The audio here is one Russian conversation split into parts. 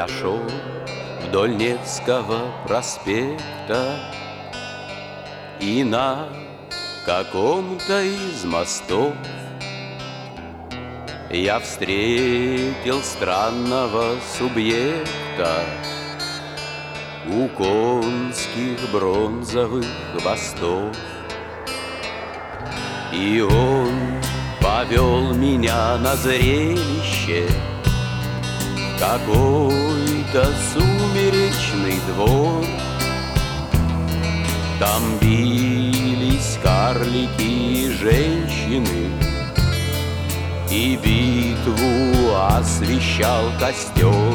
Я шел вдоль Невского проспекта, и на каком-то из мостов я встретил странного субъекта у конских бронзовых хвостов. И он повел меня на зрелище в какой-то сумеречный двор. Там бились карлики и женщины, и битву освещал костер.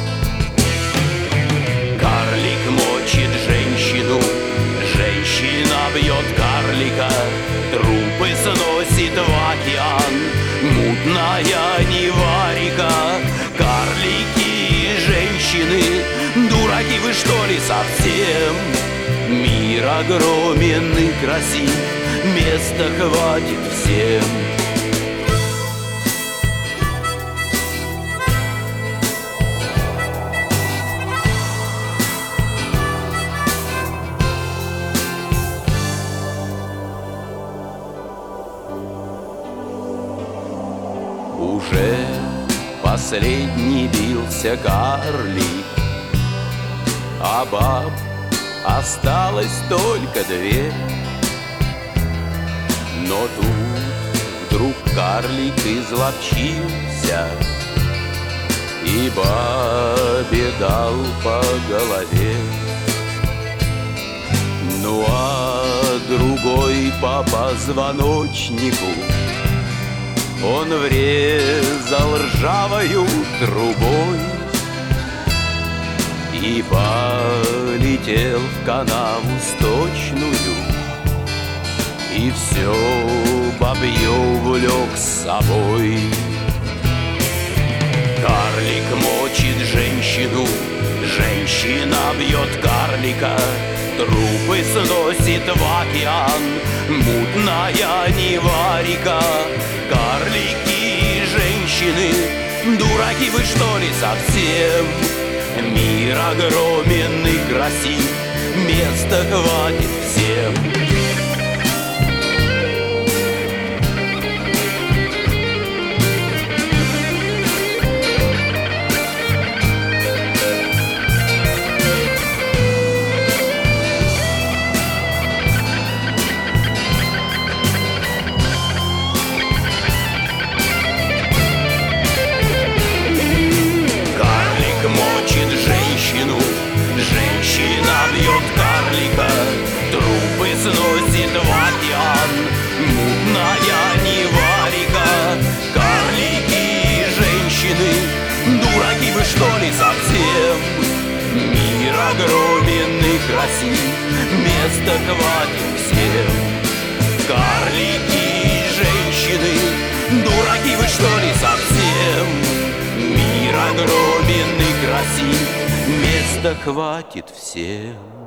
Карлик мочит женщину, женщина бьет карлика, трупы сносит в океан мутная Нева-река. Карлики и женщины, дураки вы что ли совсем? Мир огромен и красив, места хватит всем. Уже последний бился карлик, а баб осталось только две. Но тут вдруг карлик изловчился и бабе дал по голове. Ну а другой по позвоночнику он врезал ржавою трубой и полетел в канаву сточную, и все бабье увлек с собой. Карлик мочит женщину, женщина бьет карлика, трупы сносит в океан мутная Нева-река. Карлики и женщины, дураки вы что ли совсем? Мир огромен и красив, места хватит всем. Женщина бьет карлика, трупы сносит в океан мутная Нева-река. Карлики и женщины, дураки вы что ли совсем? Мир огромен и красив, места хватит всем. Карлики и женщины, дураки вы что ли совсем? Мир огромен и красив, места хватит всем.